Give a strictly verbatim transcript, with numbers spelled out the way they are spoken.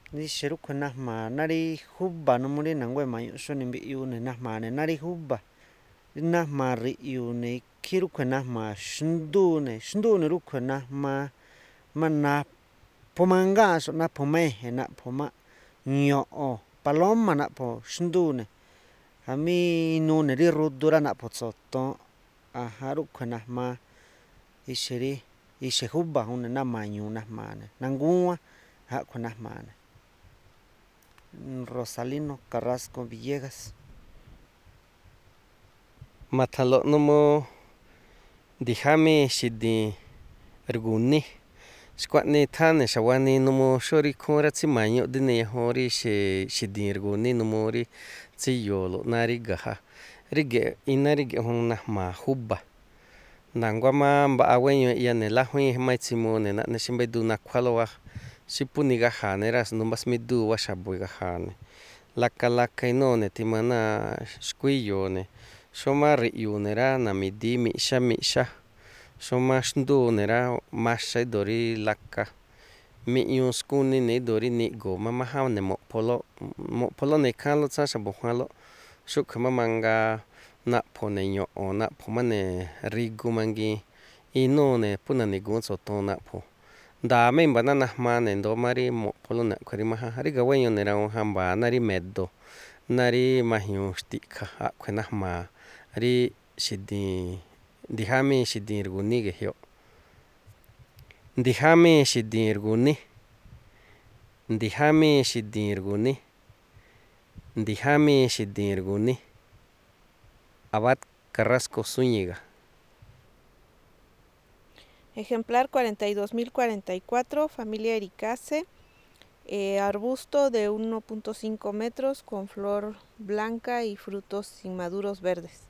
Ni xerukhue najma nari jubba numuri nangwe mañu xoni mbi'yune najmane nari jubba najma ri'yune ikji rú'kjue najma xndúne xndúne rú'kjue najma má napju mangáa̱nxo̱ꞌ napju̱ má e̱je̱n naꞌpju̱ má ño̱ꞌo̱n paloma naꞌpju̱ xndúne̱ jamí inuu ne̱ rí rudu rá naꞌpju̱ tso̱toonꞌ ajan rúꞌkhue̱ najmaa ixe̱ rí ixe̱ júba̱ juun ne̱ ná ma̱ñu̱u̱ najma̱a̱ ne̱ nangúwán a̱ꞌkhue̱n najma̱a̱ ne̱. Rosalino Carrasco Villegas. Ma̱tha̱nlo̱ꞌ n uu ndi̱jámí xi̱di̱i̱n rgu̱ní xkuaꞌnii i̱tháán ne̱ xa̱buanii numuu xó rí ikhúún rá tsíma̱ñuꞌ rí niñajun rí xi̱di̱i̱n rgu̱ní numuu rí tsíyoo̱lo̱ꞌ náá ríga̱ ja, ríge̱ꞌ iná ríge̱ꞌ juun najma̱a̱ júba̱ na̱nguá má mbaꞌa wéño eꞌya ne̱ lájuíin má itsimuu ne̱ naꞌne xí mbá iduu nakhuálóꞌ wáa̱ xí phú nigaja̱a̱ ne̱ rá asndo mbá smídúu̱ wáa̱ xa̱bu̱ igaja̱a̱ ne̱ laka laka inúu ne̱ tima náa̱ xkuíyo̱o̱ ne̱ xómá riꞌyu̱u̱ ne̱ rá na̱mi̱di̱í miꞌxá miꞌxá xómá xndúu ne̱ rá maxa ído̱ rí laka miꞌñuu skuni ne̱ ído̱ rí niꞌgo̱o̱ má máján ne̱ mo̱ꞌpholóꞌ mo̱ꞌpholóꞌ ne̱ ikháánlóꞌ tsáán xa̱bu̱ juanlóꞌ xúꞌkhui̱ má mangaa naꞌphu̱ ne̱ ño̱ꞌo̱n naꞌphu̱ má ne̱ rigu mangiin inúu ne̱ phú na̱ni̱gu̱ún tso̱toon naꞌphu̱ nda̱a̱ má i̱mba̱ náá najmaa ne̱ i̱ndóó má rí mo̱ꞌpholóꞌ ne̱ a̱ꞌkhui̱ rí máján ríga̱ wéño ne̱ rawuu̱n jamba̱a̱ náá rí me̱do̱ náá rí ma̱jñu̱u̱ xti̱ꞌkha̱ a̱ꞌkhui̱ najma̱a̱ rí xi̱di̱i̱n ndi̱jámíi xi̱di̱i̱n rgu̱ní ge̱jyoꞌ. Ndi̱jámíi xi̱di̱i̱n rgu̱ní, ndi̱jámíi xi̱di̱i̱n rgu̱ní, ndi̱jámíi xi̱di̱i̱n rgu̱ní. Abad Carrasco Zúñiga. Ejemplar cuarenta y dos mil cuarenta y cuatro, familia Ericaceae, eh, arbusto de uno punto cinco metros con flor blanca y frutos inmaduros verdes.